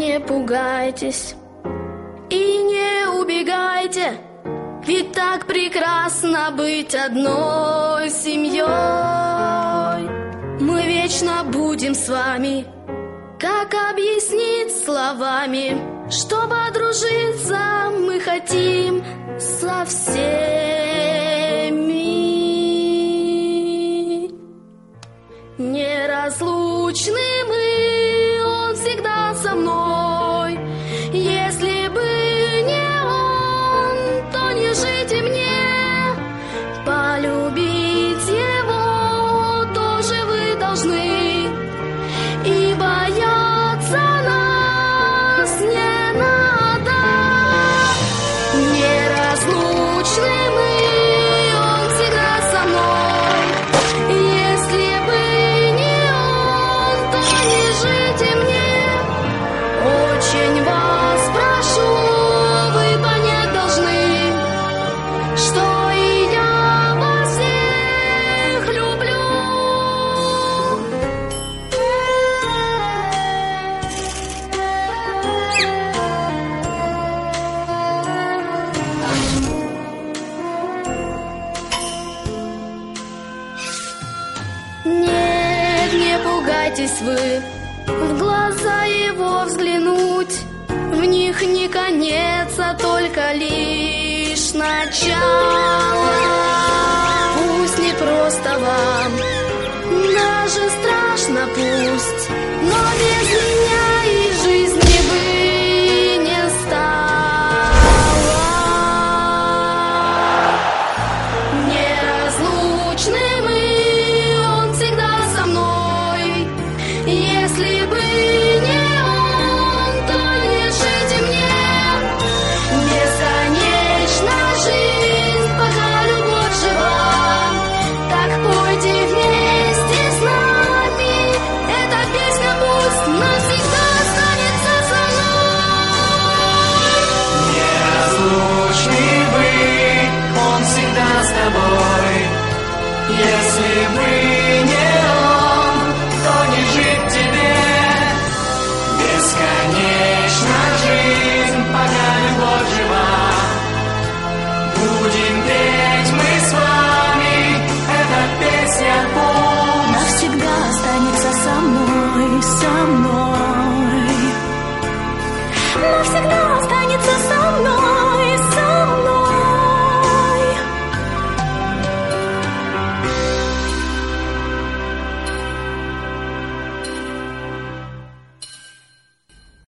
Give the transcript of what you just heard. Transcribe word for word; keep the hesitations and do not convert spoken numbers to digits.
не пугайтесь и не убегайте, ведь так прекрасно быть одной семьей. Мы вечно будем с вами. Как объяснить словами, что подружиться мы хотим со всеми. Неразлучны мы, он всегда со мной. Если бы не он, то не жить и мне. Полюбить его тоже вы должны. И бояться нас не надо. Неразлучны мы, он всегда со мной. Если бы не он, то не жить и мне. Очень вас прошу, вы понять должны, что и я вас всех люблю. Нет, не пугайтесь вы в глаза его взглянуть. В них не конец, а только лишь начало. Пусть не просто вам, даже страшно пусть, но без меня и жизни бы не стало. Неразлучны мы, он всегда со мной. Если бы